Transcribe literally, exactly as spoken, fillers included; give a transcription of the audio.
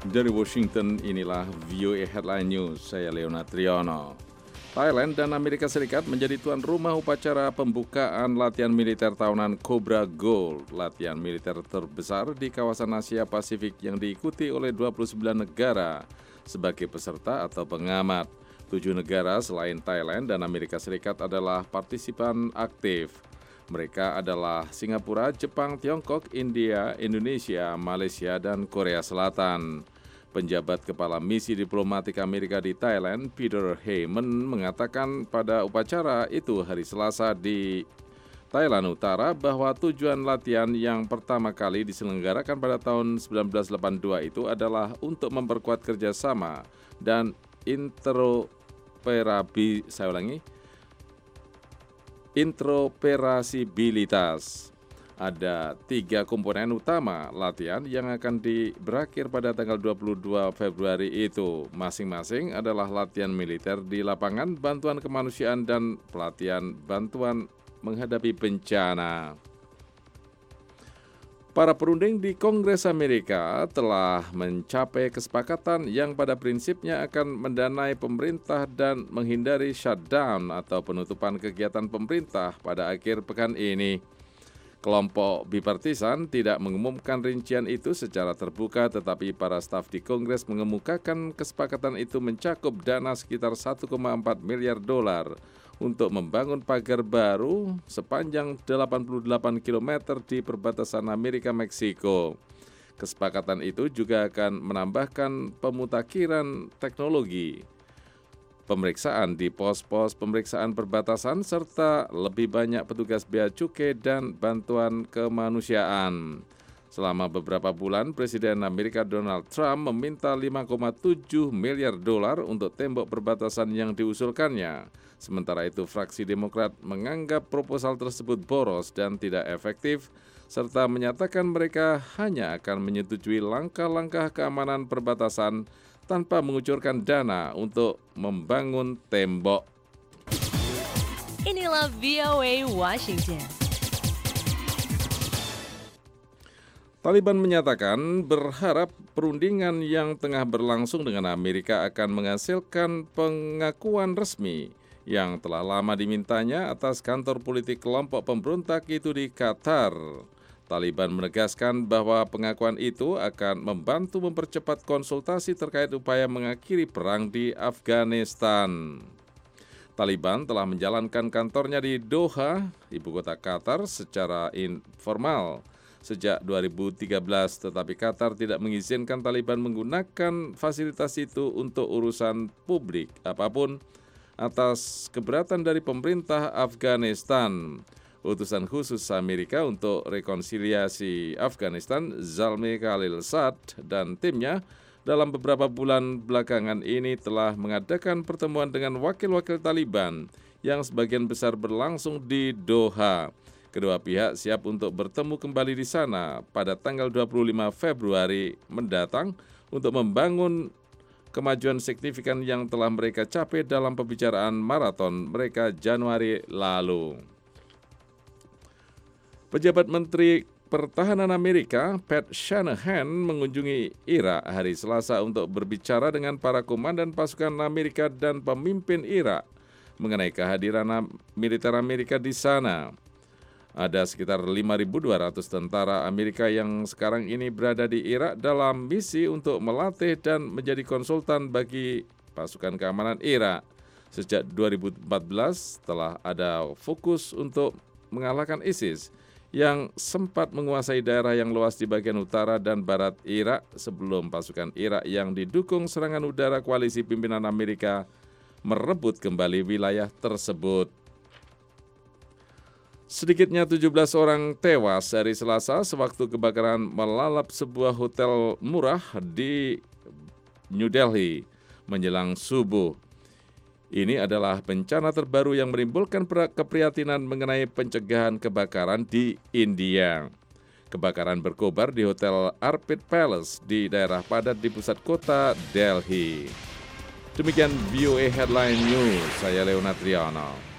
Dari Washington, inilah V O A Headline News, saya Leonard Triono. Thailand dan Amerika Serikat menjadi tuan rumah upacara pembukaan latihan militer tahunan Cobra Gold, latihan militer terbesar di kawasan Asia Pasifik yang diikuti oleh dua puluh sembilan negara sebagai peserta atau pengamat. Tujuh negara selain Thailand dan Amerika Serikat adalah partisipan aktif. Mereka adalah Singapura, Jepang, Tiongkok, India, Indonesia, Malaysia, dan Korea Selatan. Penjabat Kepala Misi Diplomatik Amerika di Thailand, Peter Heyman, mengatakan pada upacara itu hari Selasa di Thailand Utara bahwa tujuan latihan yang pertama kali diselenggarakan pada tahun seribu sembilan ratus delapan puluh dua itu adalah untuk memperkuat kerjasama dan interoperabilitas. Saya ulangi. interoperabilitas. Ada tiga komponen utama latihan yang akan di, berakhir pada tanggal dua puluh dua Februari itu. Masing-masing adalah latihan militer di lapangan, bantuan kemanusiaan, dan pelatihan bantuan menghadapi bencana. Para perunding di Kongres Amerika telah mencapai kesepakatan yang pada prinsipnya akan mendanai pemerintah dan menghindari shutdown atau penutupan kegiatan pemerintah pada akhir pekan ini. Kelompok bipartisan tidak mengumumkan rincian itu secara terbuka, tetapi para staf di Kongres mengemukakan kesepakatan itu mencakup dana sekitar satu koma empat miliar dolar untuk membangun pagar baru sepanjang delapan puluh delapan kilometer di perbatasan Amerika-Meksiko. Kesepakatan itu juga akan menambahkan pemutakhiran teknologi, pemeriksaan di pos-pos pemeriksaan perbatasan, serta lebih banyak petugas bea cukai dan bantuan kemanusiaan. Selama beberapa bulan, Presiden Amerika Donald Trump meminta lima koma tujuh miliar dolar untuk tembok perbatasan yang diusulkannya. Sementara itu, fraksi Demokrat menganggap proposal tersebut boros dan tidak efektif, serta menyatakan mereka hanya akan menyetujui langkah-langkah keamanan perbatasan tanpa mengucurkan dana untuk membangun tembok. Inilah V O A Washington. Taliban menyatakan berharap perundingan yang tengah berlangsung dengan Amerika akan menghasilkan pengakuan resmi yang telah lama dimintanya atas kantor politik kelompok pemberontak itu di Qatar. Taliban menegaskan bahwa pengakuan itu akan membantu mempercepat konsultasi terkait upaya mengakhiri perang di Afghanistan. Taliban telah menjalankan kantornya di Doha, ibu kota Qatar, secara informal sejak dua ribu tiga belas, tetapi Qatar tidak mengizinkan Taliban menggunakan fasilitas itu untuk urusan publik apapun atas keberatan dari pemerintah Afghanistan. Utusan khusus Amerika untuk rekonsiliasi Afghanistan, Zalmay Khalilzad dan timnya dalam beberapa bulan belakangan ini telah mengadakan pertemuan dengan wakil-wakil Taliban yang sebagian besar berlangsung di Doha. Kedua pihak siap untuk bertemu kembali di sana pada tanggal dua puluh lima Februari mendatang untuk membangun kemajuan signifikan yang telah mereka capai dalam pembicaraan maraton mereka Januari lalu. Pejabat Menteri Pertahanan Amerika, Pat Shanahan, mengunjungi Irak hari Selasa untuk berbicara dengan para komandan pasukan Amerika dan pemimpin Irak mengenai kehadiran militer Amerika di sana. Ada sekitar lima ribu dua ratus tentara Amerika yang sekarang ini berada di Irak dalam misi untuk melatih dan menjadi konsultan bagi pasukan keamanan Irak. Sejak dua ribu empat belas telah ada fokus untuk mengalahkan ISIS yang sempat menguasai daerah yang luas di bagian utara dan barat Irak sebelum pasukan Irak yang didukung serangan udara koalisi pimpinan Amerika merebut kembali wilayah tersebut. Sedikitnya tujuh belas orang tewas hari Selasa sewaktu kebakaran melalap sebuah hotel murah di New Delhi menjelang subuh. Ini adalah bencana terbaru yang menimbulkan keprihatinan mengenai pencegahan kebakaran di India. Kebakaran berkobar di Hotel Arpit Palace di daerah padat di pusat kota Delhi. Demikian V O A Headline News, saya Leonard Triono.